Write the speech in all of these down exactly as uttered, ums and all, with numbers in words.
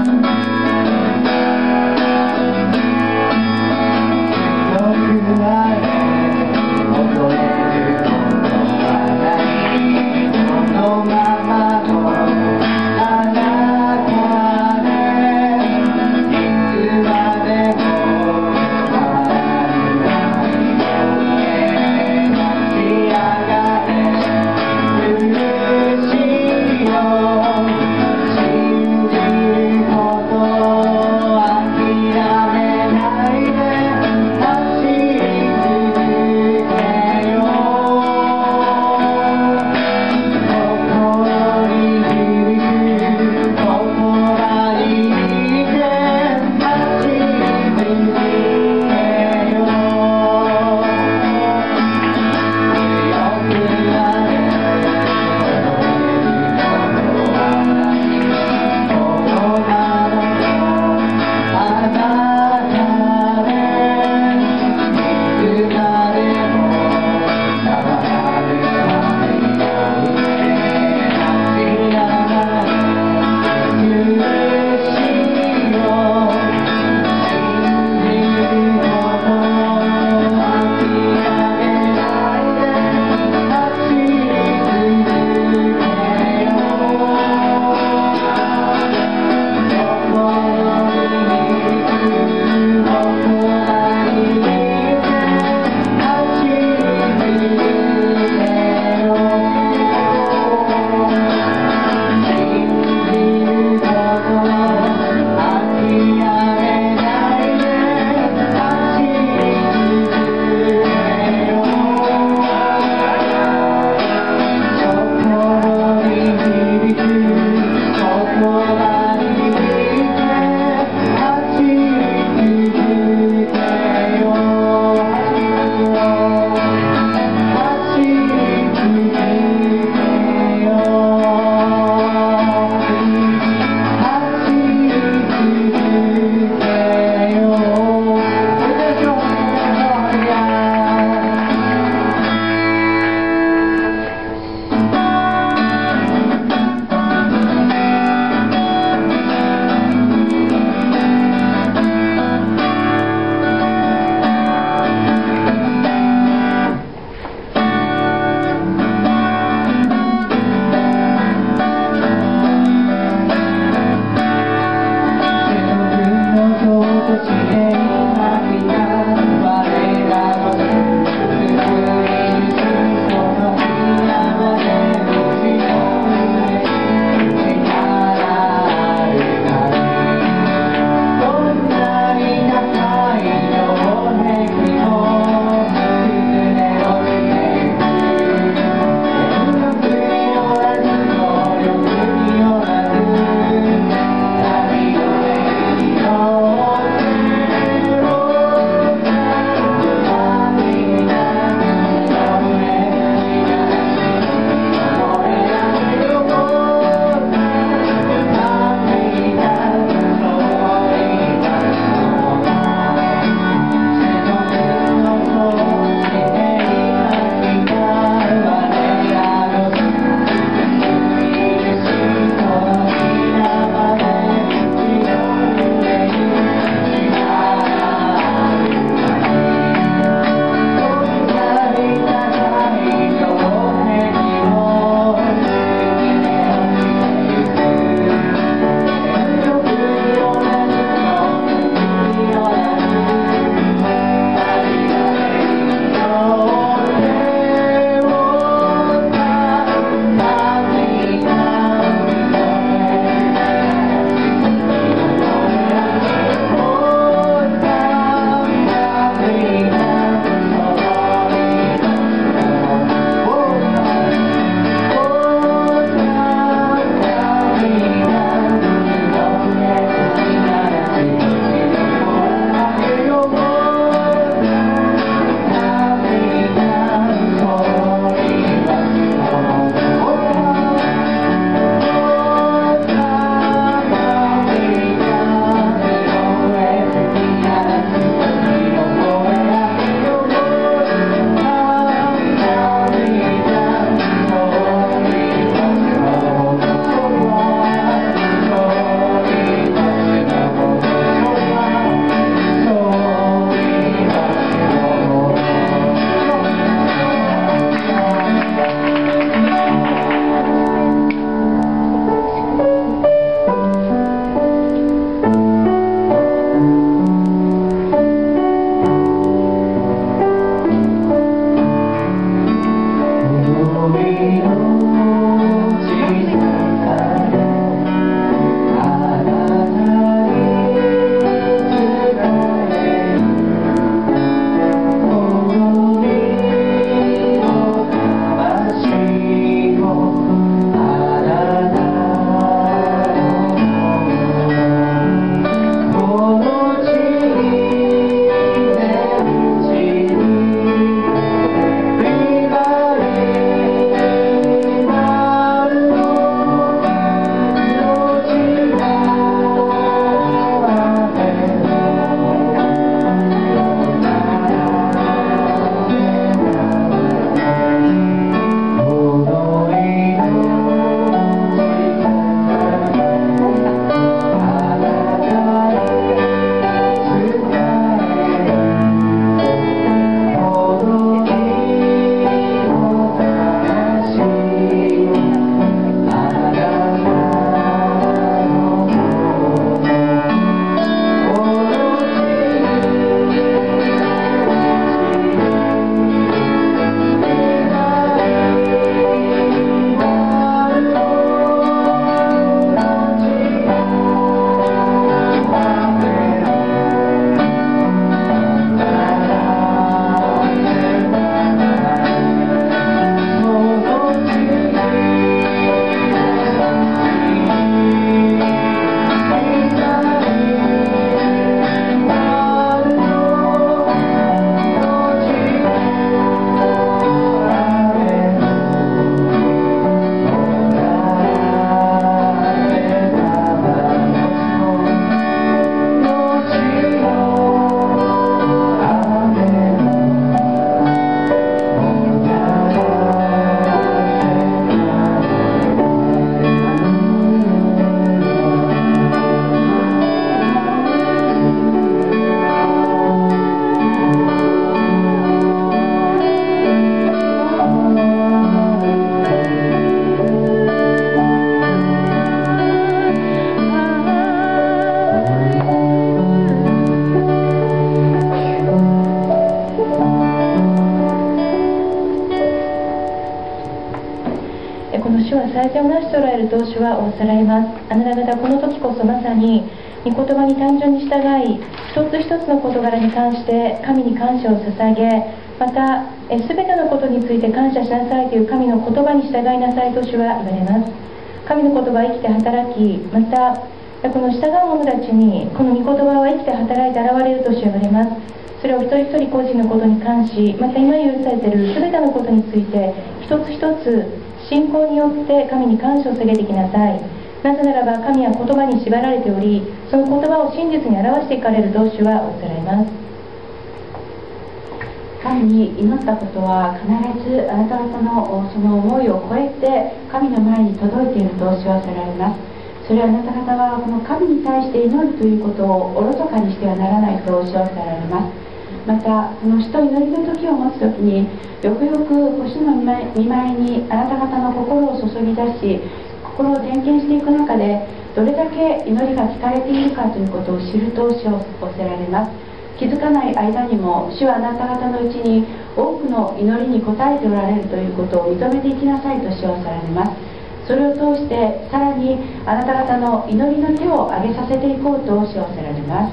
信じることと主は仰せられます。あなた方この時こそまさに御言葉に単純に従い、一つ一つの事柄に関して神に感謝を捧げ、またすべてのことについて感謝しなさいという神の言葉に従いなさいと主は言われます。神の言葉は生きて働き、またこの従う者たちにこの御言葉は生きて働いて現れると主は言われます。それを一人一人個人のことに関し、また今許されているすべてのことについて一つ一つ信仰によって神に感謝を捧げていきなさい。なぜならば神は言葉に縛られており、その言葉を真実に表していかれると主は仰せられます。 神に祈ったことは必ずあなた方のその思いを超えて神の前に届いていると主は仰せられます。それはあなた方はこの神に対して祈るということをおろそかにしてはならないと主は仰せられます。またこの主と祈りの時を持つ時によくよく主の御前にあなた方の心を注ぎ出し、心を点検していく中でどれだけ祈りが聞かれているかということを知ると主は仰せられます。気づかない間にも主はあなた方のうちに多くの祈りに応えておられるということを認めていきなさいと主は仰せられます。それを通してさらにあなた方の祈りの手を挙げさせていこうと主は仰せられます。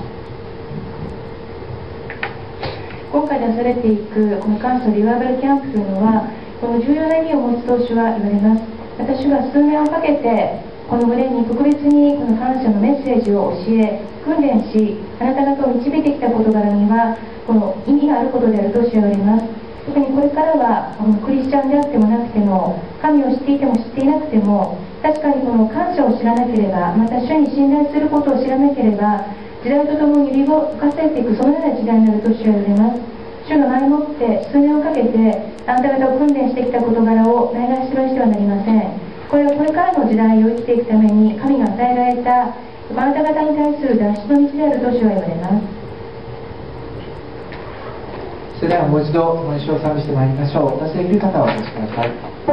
今回出されていくこの元祖リバイバルキャンプというのはこの重要な意味を持つと主は言われます。私は数年をかけてこの群れに特別にこの感謝のメッセージを教え訓練し、あなた方を導いてきた事柄にはこの意味があることであると主は言われます。特にこれからはこのクリスチャンであってもなくても、神を知っていても知っていなくても、確かにこの感謝を知らなければ、また主に信頼することを知らなければ、時代とともに揺り動かされていく、そのような時代になると主は言われます。主が前もって数年をかけてあなた方を訓練してきた事柄をないがしろにしてはなりません。これはこれからの時代を生きていくために神が与えられたあなた方に対する脱出の道であると主は言われます。 それではもう一度この詩を賛美してまいりましょう。お出しできる方はお出しください。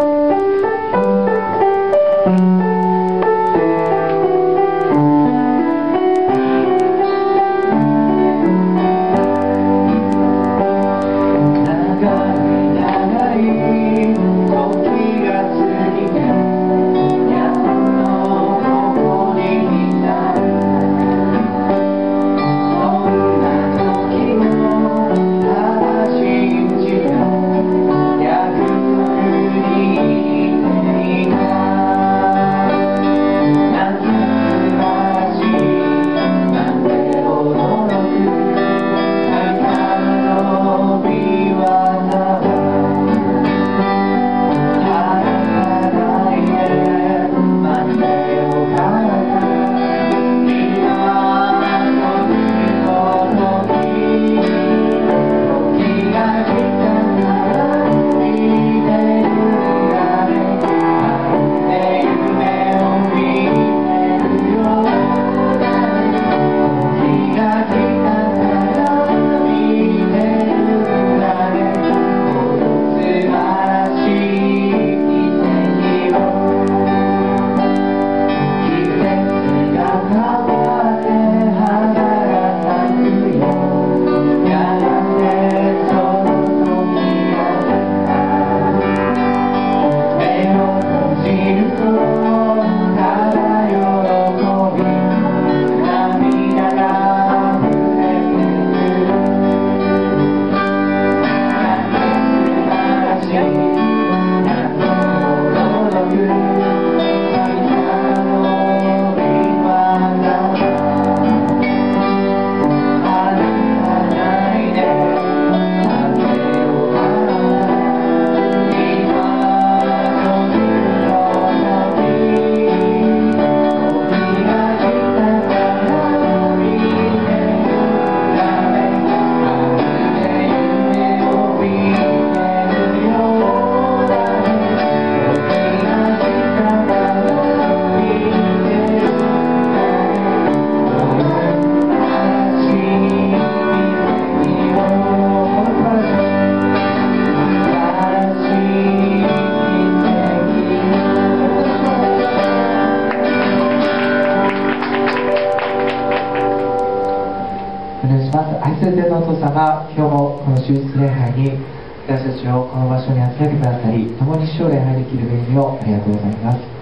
主日礼拝に私たちをこの場所に集めてくださり、共に主を礼拝できる恵みをありがとうございます。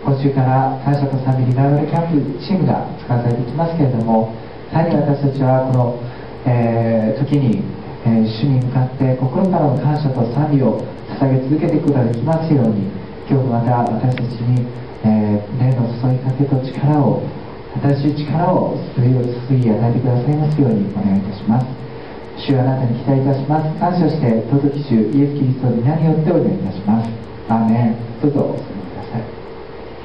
今週から感謝と賛美リバイバルキャンプチームが使わされていきますけれども、さらに私たちはこの、えー、時に、えー、主に向かって心からの感謝と賛美を捧げ続けていくことができますように、今日もまた私たちに、えー、霊の注ぎかけと力を、新しい力を注ぎ注ぎ与えてくださいますようにお願いいたします。主はあなたに期待いたします。感謝して尊き主イエス・キリストの皆によってお願いいたします。アーメン。どうぞ。